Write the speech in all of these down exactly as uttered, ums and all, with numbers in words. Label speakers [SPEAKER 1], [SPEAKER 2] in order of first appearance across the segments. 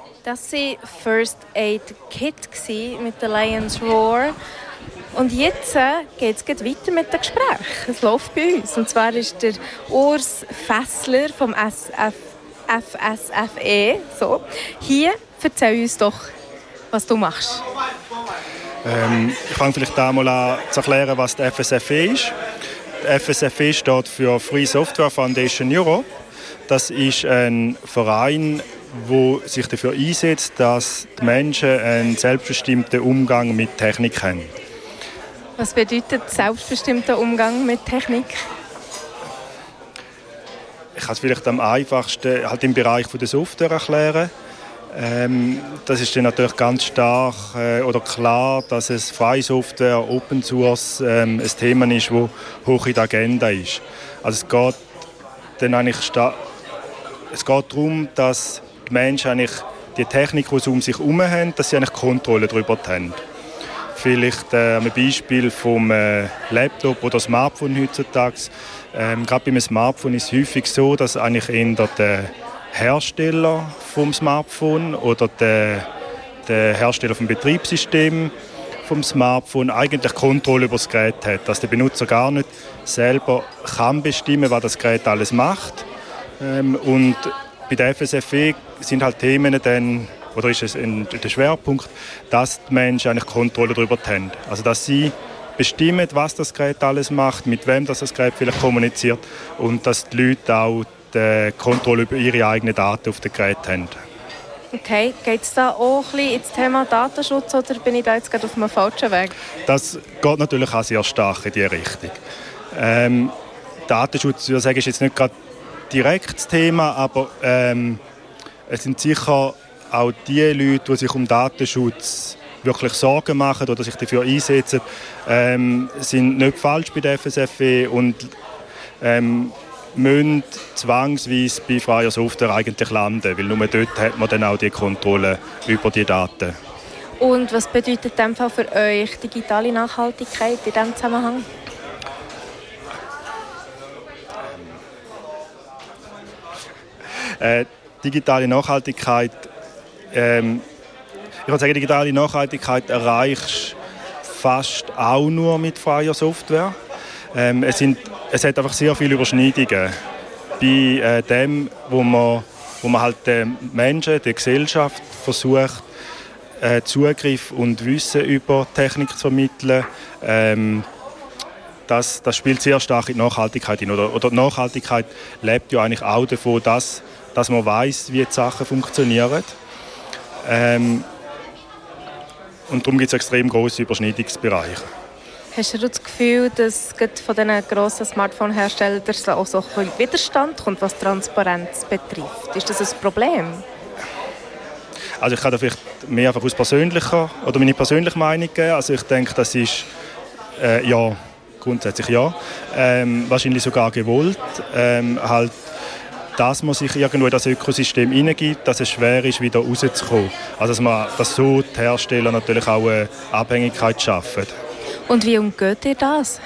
[SPEAKER 1] Das war First Aid Kit mit der Lion's Roar. Und jetzt äh, geht es weiter mit dem Gespräch. Es läuft bei uns. Und zwar ist der Urs Fessler vom S F F S F E. So. Hier, erzähl uns doch, was du machst.
[SPEAKER 2] Ähm, ich fange vielleicht einmal an zu erklären, was der F S F E ist. Der F S F E steht für Free Software Foundation Europe. Das ist ein Verein, der sich dafür einsetzt, dass die Menschen einen selbstbestimmten Umgang mit Technik haben.
[SPEAKER 1] Was bedeutet selbstbestimmter Umgang mit Technik?
[SPEAKER 2] Ich kann es vielleicht am einfachsten halt im Bereich der Software erklären. Ähm, das ist dann natürlich ganz stark äh, oder klar, dass es freie Software, Open Source ähm, ein Thema ist, das hoch in der Agenda ist. Also es geht dann eigentlich sta- es geht darum, dass die Menschen eigentlich die Technik, die sie um sich herum haben, dass sie eigentlich Kontrolle darüber haben. Vielleicht äh, ein Beispiel vom äh, Laptop oder Smartphone heutzutage. Ähm, gerade beim Smartphone ist es häufig so, dass eigentlich eher der Hersteller vom Smartphone oder der, der Hersteller vom Betriebssystem vom Smartphone eigentlich Kontrolle über das Gerät hat. Dass der Benutzer gar nicht selber kann bestimmen, was das Gerät alles macht. Ähm, und bei der F S F E sind halt Themen dann, oder ist es ein, der Schwerpunkt, dass die Menschen eigentlich Kontrolle darüber haben. Also dass sie bestimmen, was das Gerät alles macht, mit wem das, das Gerät vielleicht kommuniziert und dass die Leute auch die Kontrolle über ihre eigenen Daten auf dem Gerät haben.
[SPEAKER 1] Okay, geht es da auch ein bisschen ins Thema Datenschutz oder bin ich da jetzt gerade auf einem falschen Weg?
[SPEAKER 2] Das geht natürlich auch sehr stark in diese Richtung. Ähm, Datenschutz, würde ich sagen, ist jetzt nicht gerade direkt das Thema, aber ähm, es sind sicher auch die Leute, die sich um Datenschutz wirklich Sorgen machen oder sich dafür einsetzen, ähm, sind nicht falsch bei der F S F E und ähm, müssen zwangsweise bei freier Software eigentlich landen, weil nur dort hat man dann auch die Kontrolle über die Daten.
[SPEAKER 1] Und was bedeutet in dem Fall für euch digitale Nachhaltigkeit in diesem Zusammenhang?
[SPEAKER 2] Äh, digitale Nachhaltigkeit, ähm, ich würde sagen, digitale Nachhaltigkeit erreichst du fast auch nur mit freier Software. Ähm, es, sind, es hat einfach sehr viele Überschneidungen bei äh, dem, wo man, wo man halt den Menschen, der Gesellschaft versucht, äh, Zugriff und Wissen über Technik zu vermitteln. Ähm, das, das spielt sehr stark in die Nachhaltigkeit hin. Oder, oder die Nachhaltigkeit lebt ja eigentlich auch davon, dass, dass man weiss, wie die Sachen funktionieren. Ähm, und darum gibt es extrem grosse Überschneidungsbereiche.
[SPEAKER 1] Hast du das Gefühl, dass von diesen grossen Smartphone-Herstellern auch so ein Widerstand kommt, was Transparenz betrifft? Ist das ein Problem?
[SPEAKER 2] Also ich kann da vielleicht mehr einfach aus persönlicher oder meine persönliche Meinung geben. Also ich denke, das ist äh, ja grundsätzlich ja, ähm, wahrscheinlich sogar gewollt, ähm, halt, dass man sich irgendwo in das Ökosystem hineingibt, dass es schwer ist, wieder rauszukommen. Also dass man, dass so die Hersteller natürlich auch eine Abhängigkeit schaffen.
[SPEAKER 1] Und wie umgeht ihr das?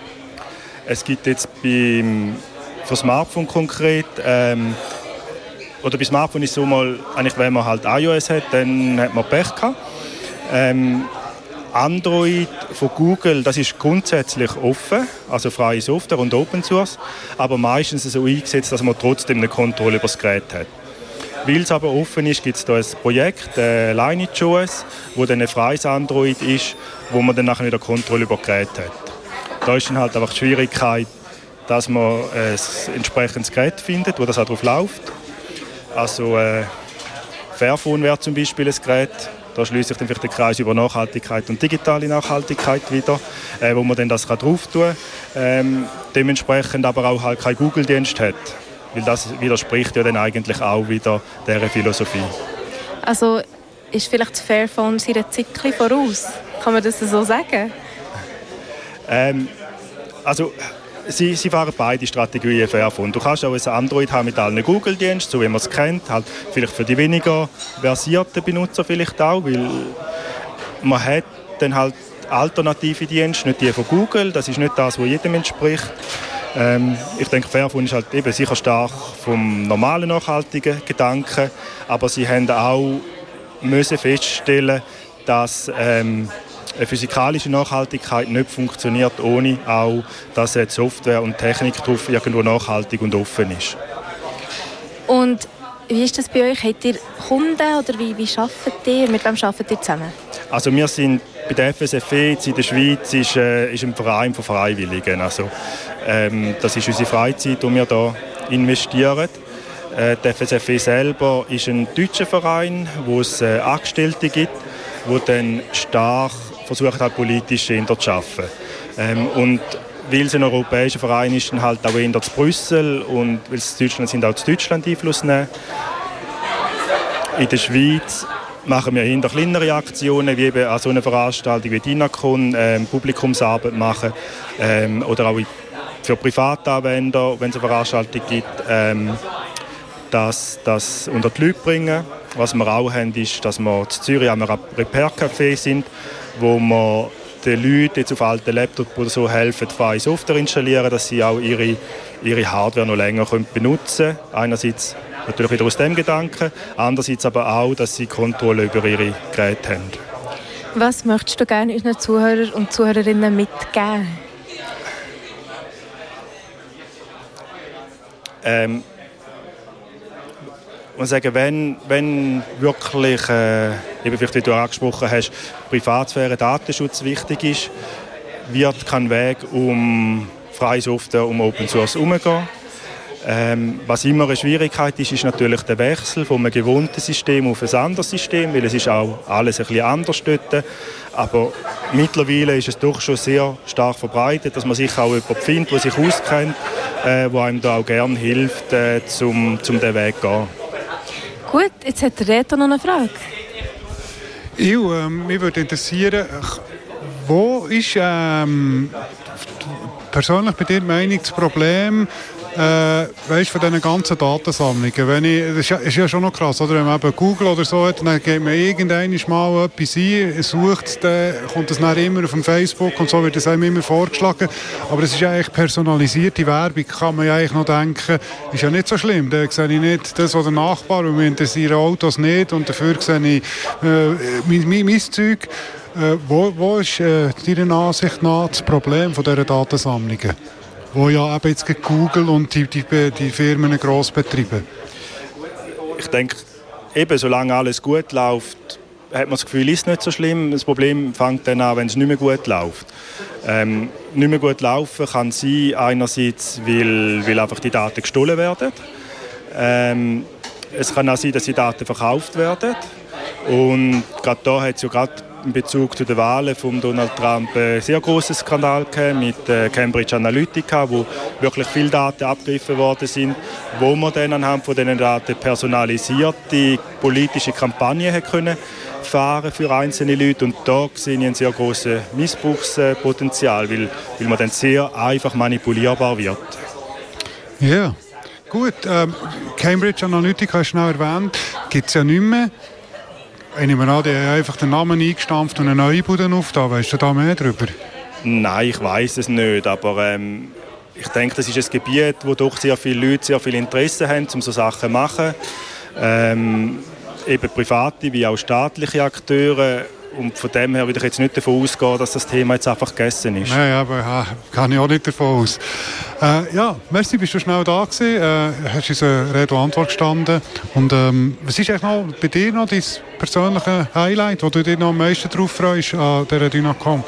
[SPEAKER 2] Es gibt jetzt beim, für Smartphone konkret, ähm, oder bei Smartphone ist es so mal, eigentlich, wenn man halt iOS hat, dann hat man Pech gehabt. Ähm, Android von Google, das ist grundsätzlich offen, also freie Software und Open Source, aber meistens so eingesetzt, dass man trotzdem eine Kontrolle über das Gerät hat. Weil es aber offen ist, gibt es da ein Projekt, äh, LineageOS, wo dann ein freies Android ist, wo man dann nachher wieder Kontrolle über das Gerät hat. Da ist dann halt einfach die Schwierigkeit, dass man ein entsprechendes Gerät findet, wo das auch drauf läuft. Also äh, Fairphone wäre zum Beispiel ein Gerät. Da schließt sich dann vielleicht der Kreis über Nachhaltigkeit und digitale Nachhaltigkeit wieder, äh, wo man dann das drauf tun kann. Ähm, dementsprechend aber auch halt kein Google-Dienst hat. Weil das widerspricht ja dann eigentlich auch wieder dieser Philosophie.
[SPEAKER 1] Also ist vielleicht das Fairphone seine Zyklen voraus? Kann man das so sagen?
[SPEAKER 2] Ähm, also sie, sie fahren beide Strategien Fairphone. Du kannst auch ein Android haben mit allen Google-Diensten, so wie man es kennt, halt vielleicht für die weniger versierten Benutzer vielleicht auch, weil man hat dann halt alternative Dienste, nicht die von Google, das ist nicht das, was jedem entspricht. Ähm, ich denke, Fairphone ist halt eben sicher stark vom normalen nachhaltigen Gedanken, aber sie haben auch müssen feststellen, dass ähm, eine physikalische Nachhaltigkeit nicht funktioniert, ohne auch, dass die Software und Technik drauf irgendwo nachhaltig und offen ist.
[SPEAKER 1] Und wie ist das bei euch? Habt ihr Kunden oder wie, wie arbeitet ihr? Mit wem arbeitet ihr zusammen?
[SPEAKER 2] Also wir sind bei der F S F E in der Schweiz ist, äh, ist ein Verein von Freiwilligen. Also, ähm, das ist unsere Freizeit, die wir hier investieren. Äh, die F S F E selber ist ein deutscher Verein, wo es äh, Angestellte gibt, die dann stark versuchen, halt politisch zu arbeiten. Ähm, und weil es ein europäischer Verein ist, dann halt auch eher zu Brüssel und weil es Deutschland sind, auch zu Deutschland Einfluss nehmen. In der Schweiz machen wir eher kleinere Aktionen, wie eben an so einer Veranstaltung wie DINACON, ähm, Publikumsarbeit machen ähm, oder auch für Privatanwender, wenn es eine Veranstaltung gibt, ähm, das, das unter die Leute bringen. Was wir auch haben, ist, dass wir in Zürich am Repair-Café sind, wo wir den Leuten jetzt auf alten Laptops oder so helfen, freie Software installieren, dass sie auch ihre, ihre Hardware noch länger können benutzen können. Einerseits natürlich wieder aus dem Gedanken, andererseits aber auch, dass sie Kontrolle über ihre Geräte haben.
[SPEAKER 1] Was möchtest du gerne unseren Zuhörern und Zuhörerinnen mitgeben?
[SPEAKER 2] Ähm, ich muss sagen, wenn, wenn wirklich, äh, eben vielleicht, wie du angesprochen hast, Privatsphäre, Datenschutz wichtig ist, wird kein Weg um freie Software, um Open Source herumgehen. Ähm, was immer eine Schwierigkeit ist, ist natürlich der Wechsel von einem gewohnten System auf ein anderes System, weil es ist auch alles ein bisschen anders dort. Aber mittlerweile ist es doch schon sehr stark verbreitet, dass man sich auch jemanden findet, der sich auskennt, äh, der einem da auch gerne hilft, äh, zum, zum den Weg zu gehen.
[SPEAKER 1] Gut, jetzt hat der Reto noch eine Frage.
[SPEAKER 3] Ich, ähm, mich würde interessieren, wo ist ähm, persönlich bei dir die Meinung das Problem äh, weißt, von diesen ganzen Datensammlungen? Wenn ich, das ist ja, ist ja schon noch krass, oder? Wenn man eben Google oder so hat, dann geht man irgendwann mal etwas ein, sucht, dann kommt das dann immer auf dem Facebook und so wird das einem immer vorgeschlagen. Aber es ist ja eigentlich personalisierte Werbung, kann man ja eigentlich noch denken, ist ja nicht so schlimm. Da sehe ich nicht das, was der Nachbar, und mir interessieren Autos nicht und dafür sehe ich äh, mein, mein, mein Zeug. Äh, wo, wo ist äh, deiner Ansicht nach das Problem von dieser Datensammlungen? Wo ja eben jetzt Google und die, die, die Firmen gross betreiben.
[SPEAKER 2] Ich denke, eben, solange alles gut läuft, hat man das Gefühl, ist es nicht so schlimm. Das Problem fängt dann an, wenn es nicht mehr gut läuft. Ähm, nicht mehr gut laufen kann sein, einerseits, weil, weil einfach die Daten gestohlen werden. Ähm, es kann auch sein, dass die Daten verkauft werden. Und gerade da hat es ja gerade in Bezug zu den Wahlen von Donald Trump einen sehr großen Skandal mit Cambridge Analytica, wo wirklich viele Daten abgegriffen worden sind, wo man dann anhand von diesen Daten personalisierte politische Kampagnen hat können fahren für einzelne Leute. Und da sehe ich ein sehr grosses Missbrauchspotenzial, weil, weil man dann sehr einfach manipulierbar wird.
[SPEAKER 3] Ja, yeah. Gut. Ähm, Cambridge Analytica hast du schnell erwähnt, gibt es ja nicht mehr. Ich nehme an, die haben einfach den Namen eingestampft und eine neue Bude aufgetan. Weißt du da mehr darüber?
[SPEAKER 2] Nein, ich weiss es nicht, aber ähm, ich denke, das ist ein Gebiet, wo doch sehr viele Leute sehr viel Interesse haben, um so Sachen zu machen. Ähm, eben private wie auch staatliche Akteure. Und von dem her würde ich jetzt nicht davon ausgehen, dass das Thema jetzt einfach gegessen ist.
[SPEAKER 3] Nein, aber ja, kann ich auch nicht davon aus. Äh, ja, merci, bist du schnell da gewesen. Äh, hast uns eine Rede und Antwort gestanden. Und ähm, was ist eigentlich noch bei dir noch dein persönliches Highlight, wo du dich noch am meisten drauf freust an dieser DINACON?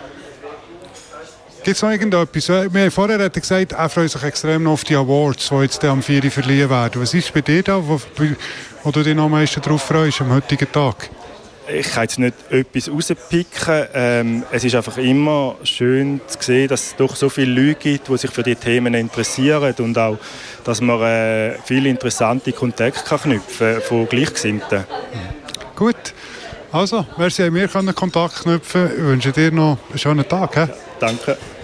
[SPEAKER 3] Gibt es noch irgendetwas? Wir haben vorher gesagt, er freut sich extrem noch auf die Awards, die jetzt am vier Uhr verliehen werden. Was ist bei dir da, wo, wo du dich noch am meisten drauf freust am heutigen Tag?
[SPEAKER 2] Ich kann jetzt nicht etwas rauspicken. Ähm, es ist einfach immer schön zu sehen, dass es doch so viele Leute gibt, die sich für diese Themen interessieren und auch, dass man äh, viele interessante Kontakte kann knüpfen kann von Gleichgesinnten.
[SPEAKER 3] Gut. Also, merci, wir können Kontakt knüpfen. Ich wünsche dir noch einen schönen Tag. He?
[SPEAKER 2] Danke.